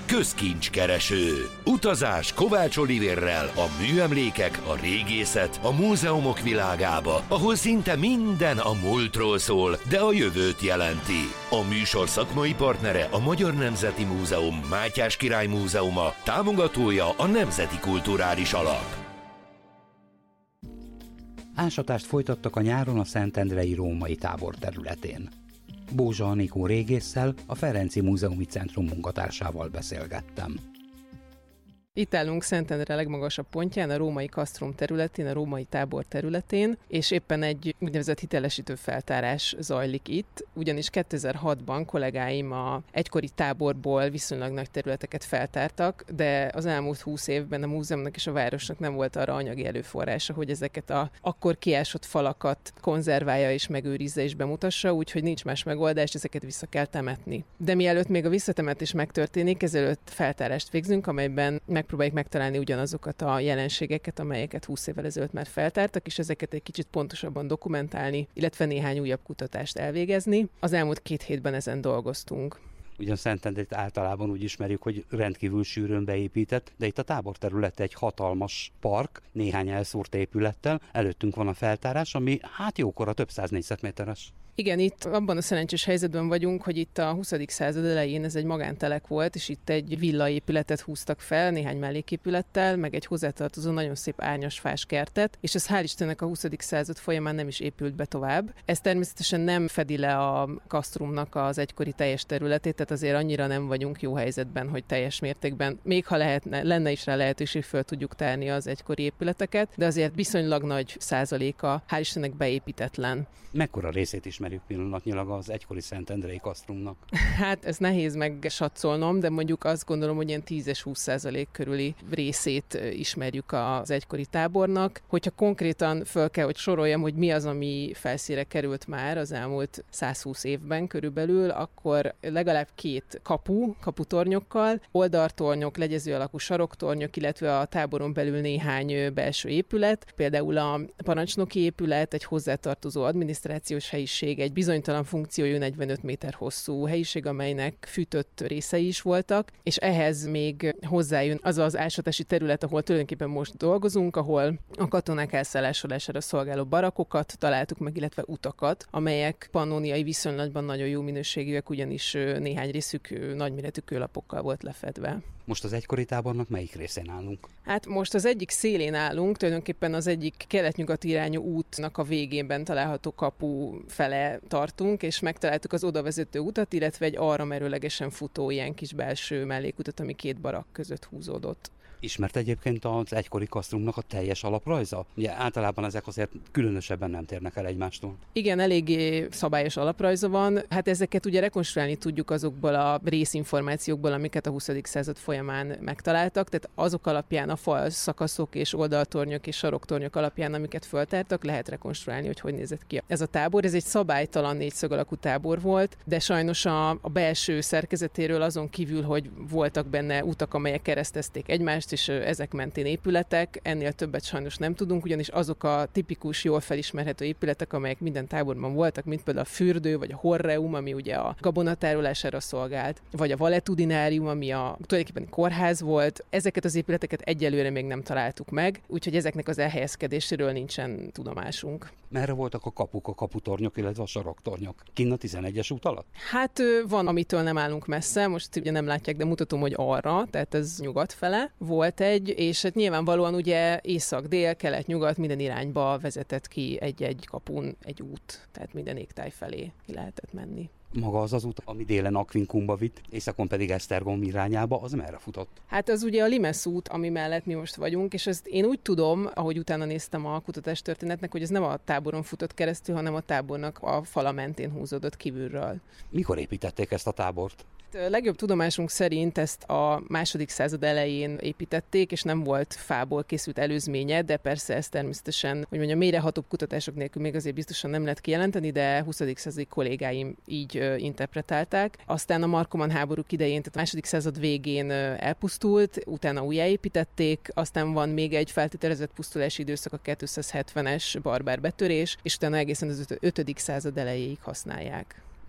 Közkincskereső. Utazás Kovács Olivérrel a műemlékek, a régészet, a múzeumok világába, ahol szinte minden a múltról szól, de a jövőt jelenti. A műsor szakmai partnere a Magyar Nemzeti Múzeum Mátyás Király Múzeuma, támogatója a Nemzeti Kulturális Alap. Ásatást folytattak a nyáron a Szentendrei római tábor területén. Bózsa Anikó régésszel, a Ferenci Múzeumi Centrum munkatársával beszélgettem. Itt állunk Szentendre legmagasabb pontján, a római kasztrum területén, a római tábor területén, és éppen egy úgynevezett hitelesítő feltárás zajlik itt, ugyanis 2006-ban kollégáim a egykori táborból viszonylag nagy területeket feltártak, de az elmúlt 20 évben a múzeumnak és a városnak nem volt arra anyagi előforrása, hogy ezeket a akkor kiásott falakat konzerválja és megőrizze és bemutassa, úgyhogy nincs más megoldás, ezeket vissza kell temetni. De mielőtt még a visszatemetés megtörténik, ezelőtt feltárást végzünk, amelyben megpróbáljuk megtalálni ugyanazokat a jelenségeket, amelyeket 20 évvel ezelőtt már feltártak, és ezeket egy kicsit pontosabban dokumentálni, illetve néhány újabb kutatást elvégezni. Az elmúlt 2 hétben ezen dolgoztunk. Ugyan Szentendrét általában úgy ismerjük, hogy rendkívül sűrűn beépített, de itt a tábor területe egy hatalmas park, néhány elszórt épülettel. Előttünk van a feltárás, ami jókora, több 100 négyzetméteres. Igen, itt abban a szerencsés helyzetben vagyunk, hogy itt a 20. század elején ez egy magántelek volt, és itt egy villaépületet húztak fel, néhány melléképülettel, meg egy hozzátartozó nagyon szép árnyas fás kertet, és ez hál' Istennek a 20. század folyamán nem is épült be tovább. Ez természetesen nem fedi le a kasztrumnak az egykori teljes területét, tehát azért annyira nem vagyunk jó helyzetben, hogy teljes mértékben, még ha lenne is rá lehetőség, föl tudjuk tárni az egykori épületeket, de azért viszonylag nagy százaléka hál' Istennek beépítetlen. Mekkora részét ismerjük pillanatnyilag az egykori Szentendrei kasztrumnak? Hát ez nehéz megsatszolnom, de mondjuk azt gondolom, hogy ilyen 10 és 20% körüli részét ismerjük az egykori tábornak. Hogyha konkrétan föl kell, hogy soroljam, hogy mi az, ami felszínre került már az elmúlt 120 évben körülbelül, akkor legalább 2 kaputornyokkal, oldaltornyok, legyező alakú saroktornyok, illetve a táboron belül néhány belső épület, például a parancsnoki épület, egy hozzátartozó adminisztrációs helyiség, egy bizonytalan funkciójú 45 méter hosszú helyiség, amelynek fűtött részei is voltak, és ehhez még hozzájön az az ásatási terület, ahol tulajdonképpen most dolgozunk, ahol a katonák elszállásolására szolgáló barakokat találtuk meg, illetve utakat, amelyek pannóniai viszonylatban nagyon jó minőségűek, ugyanis néhány részük nagyméretű kőlapokkal volt lefedve. Most az egykori tábornak melyik részén állunk? Hát most az egyik szélén állunk, tulajdonképpen az egyik kelet-nyugat irányú útnak a végében található kapu fele tartunk, és megtaláltuk az odavezető utat, illetve egy arra merőlegesen futó ilyen kis belső mellékutat, ami 2 barak között húzódott. Ismert egyébként az egykori kasztrumnak a teljes alaprajza? Ugye általában ezek azért különösebben nem térnek el egymástól. Igen, eléggé szabályos alaprajza van. Hát ezeket ugye rekonstruálni tudjuk azokból a részinformációkból, amiket a 20. század folyamán megtaláltak, tehát azok alapján, a fal szakaszok és oldaltornyok és saroktornyok alapján, amiket föltártak, lehet rekonstruálni, hogy nézett ki ez a tábor. Ez egy szabálytalan 4 alakú tábor volt, de sajnos a belső szerkezetéről azon kívül, hogy voltak benne utak, amelyek keresztezték egymást, és ezek mentén épületek, ennél többet sajnos nem tudunk, ugyanis azok a tipikus, jól felismerhető épületek, amelyek minden táborban voltak, mint például a fürdő, vagy a horreum, ami ugye a gabonatárolására szolgált, vagy a valetudinarium, ami tulajdonképpen kórház volt, ezeket az épületeket egyelőre még nem találtuk meg, úgyhogy ezeknek az elhelyezkedéséről nincsen tudomásunk. Merre voltak a kapuk, a kaputornyok, illetve a saroktornyok? Kinn a 11-es út alatt? Hát van, amitől nem állunk messze, most ugye nem látják, de mutatom, hogy arra, tehát ez nyugat fele volt egy, és hát nyilvánvalóan ugye észak, dél, kelet, nyugat minden irányba vezetett ki egy kapun egy út, tehát minden égtáj felé ki lehetett menni. Maga az út, ami délen Aquincumba vitt, északon pedig Esztergom irányába, az merre futott? Hát az ugye a Limes út, ami mellett mi most vagyunk, és ezt én úgy tudom, ahogy utána néztem a kutatástörténetnek, hogy ez nem a táboron futott keresztül, hanem a tábornak a fala mentén húzódott kívülről. Mikor építették ezt a tábort? A legjobb tudomásunk szerint ezt a 2. század elején építették, és nem volt fából készült előzménye, de persze ez természetesen, hogy mondjam, mélyrehatóbb kutatások nélkül még azért biztosan nem lehet kijelenteni, de 20. századi kollégáim így interpretálták. Aztán a Markoman háborúk idején, tehát a 2. század végén elpusztult, utána újjáépítették, aztán van még egy feltételezett pusztulási időszak, a 270-es barbár betörés, és utána egészen az 5. század elejéig használják.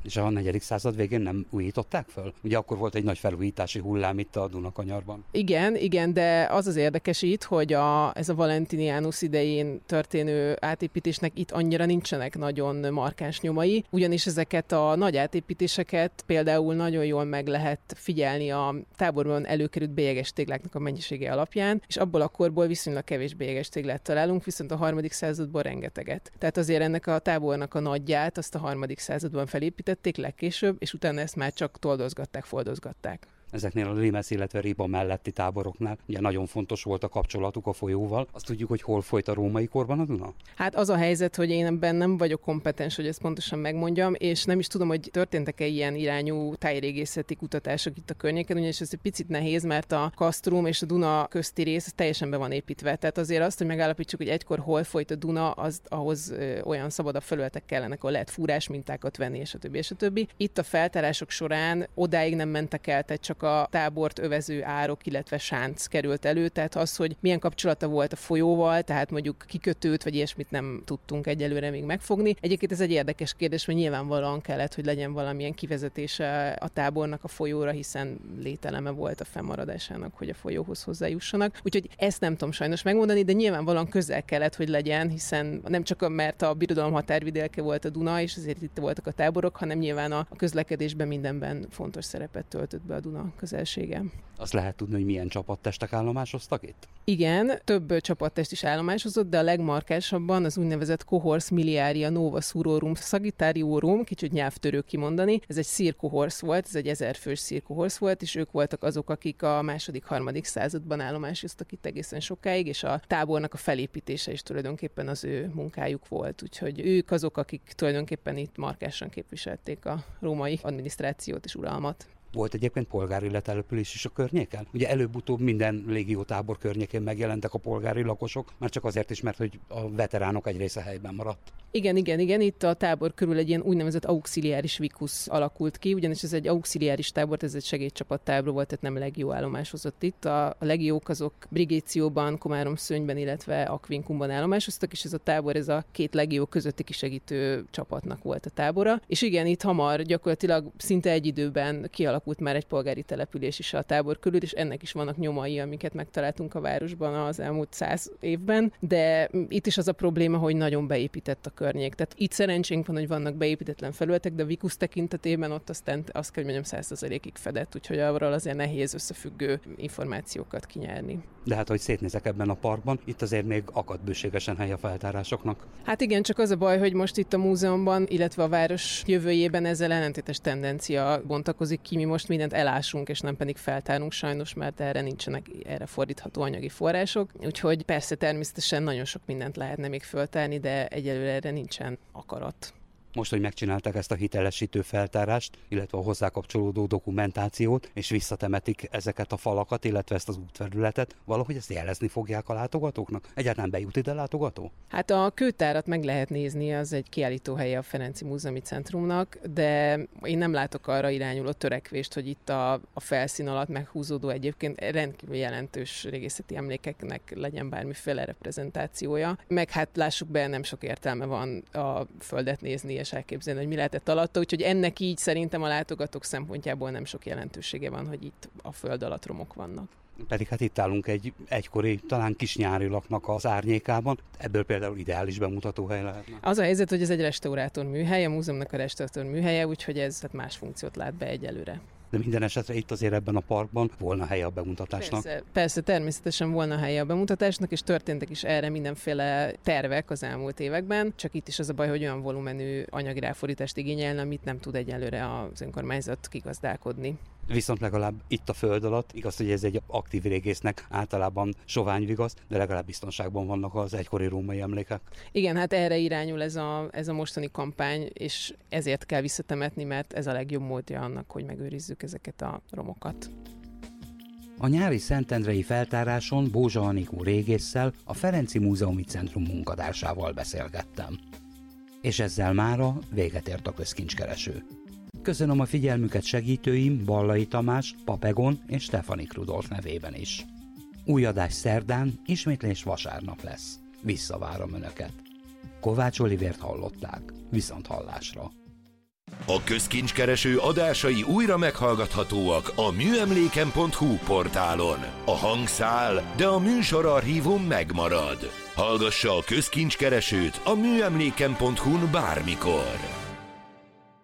És a 4. század végén nem újították föl? Ugye akkor volt egy nagy felújítási hullám itt a Dunakanyarban. Igen, de az érdekes itt, hogy ez a Valentinianus idején történő átépítésnek itt annyira nincsenek nagyon markáns nyomai, ugyanis ezeket a nagy átépítéseket például nagyon jól meg lehet figyelni a táborban előkerült bélyeges tégláknak a mennyisége alapján, és abból a korból viszonylag kevés bélyeges téglát találunk, viszont a 3. században rengeteget. Tehát azért ennek a tábornak a nagyját azt a 3. században felépítették legkésőbb, és utána ezt már csak toldozgatták, foldozgatták. Ezeknél a Limes, illetve Riba melletti táboroknál ugye nagyon fontos volt a kapcsolatuk a folyóval. Azt tudjuk, hogy hol folyt a római korban a Duna? Hát az a helyzet, hogy én ebben nem vagyok kompetens, hogy ezt pontosan megmondjam, és nem is tudom, hogy történtek-e ilyen irányú tájrégészeti kutatások itt a környéken, ugyanis ez egy picit nehéz, mert a Kastrum és a Duna közti rész teljesen be van építve. Tehát azért azt, hogy megállapítsuk, hogy egykor hol folyt a Duna, ahhoz olyan szabadabb felületek kellenek, ahol lehet fúrás mintákat venni, és a többi. Itt a feltárások során odáig nem mentek el, tehát csak a tábort övező árok, illetve sánc került elő, tehát az, hogy milyen kapcsolata volt a folyóval, tehát mondjuk kikötőt, vagy ilyesmit nem tudtunk egyelőre még megfogni. Egyébként ez egy érdekes kérdés, mert nyilvánvalóan kellett, hogy legyen valamilyen kivezetése a tábornak a folyóra, hiszen lételeme volt a fennmaradásának, hogy a folyóhoz hozzájussanak. Úgyhogy ezt nem tudom sajnos megmondani, de nyilvánvalóan közel kellett, hogy legyen, hiszen nem csak mert a birodalom határvidéke volt a Duna, és ezért itt voltak a táborok, hanem nyilván a közlekedésben mindenben fontos szerepet töltött be a Duna közelsége. Azt lehet tudni, hogy milyen csapattestek állomásoztak itt? Igen, több csapattest is állomásozott, de a legmarkásabban az úgynevezett Cohors Miliaria Nova Surorum Sagittarium, kicsit nyelvtörő kimondani. Ez egy szirkohorsz volt, ez egy 1000 fős szirkohorsz volt, és ők voltak azok, akik a 2.-3. században állomásoztak itt egészen sokáig, és a tábornak a felépítése is tulajdonképpen az ő munkájuk volt. Úgyhogy ők azok, akik tulajdonképpen itt markásan képviselték a római adminisztrációt és uralmat. Volt egyébként polgári letelepülés is a környéken? Ugye előbb-utóbb minden légiótábor környékén megjelentek a polgári lakosok, már csak azért is, mert hogy a veteránok egy része helyben maradt. Igen. Itt a tábor körül egy ilyen úgynevezett auxiliáris vicus alakult ki, ugyanis ez egy auxiliáris tábor, ez egy segédcsapattábor volt, tehát nem legió állomásozott itt. A legiók azok Brigécióban, Komárom-Szönyben, illetve Aquincumban állomásoztak, és ez a tábor, ez a két legió közötti kisegítő csapatnak volt a tábora. És igen, itt hamar gyakorlatilag szinte egy időben kialakult már egy polgári település is a tábor körül, és ennek is vannak nyomai, amiket megtaláltunk a városban az elmúlt 100 évben, de itt is az a probléma, hogy nagyon beépített a környék. Tehát itt szerencsénk van, hogy vannak beépítetlen felületek, de a Vicus tekintetében ott aztán azt kell, hogy mondjam, 100%-ig fedett, úgyhogy arról azért nehéz összefüggő információkat kinyerni. De hát, hogy szétnézek ebben a parkban, itt azért még akad bőségesen hely a feltárásoknak. Hát igen, csak az a baj, hogy most itt a múzeumban, illetve a város jövőjében ezzel ellentétes tendencia bontakozik ki, mi most mindent elásunk, és nem pedig feltárunk sajnos, mert erre nincsenek erre fordítható anyagi források. Úgyhogy persze természetesen nagyon sok mindent lehetne még föltárni, de egyelőre erre nincsen akarat. Most, hogy megcsinálták ezt a hitelesítő feltárást, illetve a hozzá kapcsolódó dokumentációt, és visszatemetik ezeket a falakat, illetve ezt az útfelületet, valahogy ezt jelezni fogják a látogatóknak? Egyáltalán bejut ide látogató? Hát a kőtárat meg lehet nézni, az egy kiállítóhelye a Ferenci Múzeumi Centrumnak, de én nem látok arra irányuló törekvést, hogy itt a felszín alatt meghúzódó egyébként rendkívül jelentős régészeti emlékeknek legyen bármiféle reprezentációja. Meg hát lássuk be, nem sok értelme van a földet nézni és elképzelni, hogy mi lehetett alatta, úgyhogy ennek így szerintem a látogatók szempontjából nem sok jelentősége van, hogy itt a föld alatt romok vannak. Pedig hát itt állunk egy egykori, talán kis nyári laknak az árnyékában, ebből például ideális bemutatóhely lehetne. Az a helyzet, hogy ez egy restaurátor műhely, a múzeumnak a restaurátor műhelye, úgyhogy ez hát más funkciót lát be egyelőre. De minden esetre itt azért ebben a parkban volna helye a bemutatásnak. Persze, természetesen volna helye a bemutatásnak, és történtek is erre mindenféle tervek az elmúlt években, csak itt is az a baj, hogy olyan volumenű anyagi ráfordítást igényelne, amit nem tud egyelőre az önkormányzat kigazdálkodni. Viszont legalább itt a föld alatt, igaz, hogy ez egy aktív régésznek általában sovány vigasz, de legalább biztonságban vannak az egykori római emlékek. Igen, hát erre irányul ez a mostani kampány, és ezért kell visszatemetni, mert ez a legjobb módja annak, hogy megőrizzük ezeket a romokat. A nyári szentendrei feltáráson Bózsa Anikó régésszel, a Ferenci Múzeumi Centrum munkatársával beszélgettem. És ezzel mára véget ért a közkincskereső. Köszönöm a figyelmüket segítőim Ballai Tamás, Papegon és Stefanik Rudolf nevében is. Új adás szerdán, ismétlés vasárnap lesz. Visszavárom Önöket. Kovács Olivért hallották. Viszonthallásra. A Közkincskereső adásai újra meghallgathatóak a műemléken.hu portálon. A hang száll, de a műsorarchívum megmarad. Hallgassa a Közkincskeresőt a műemléken.hu-n bármikor.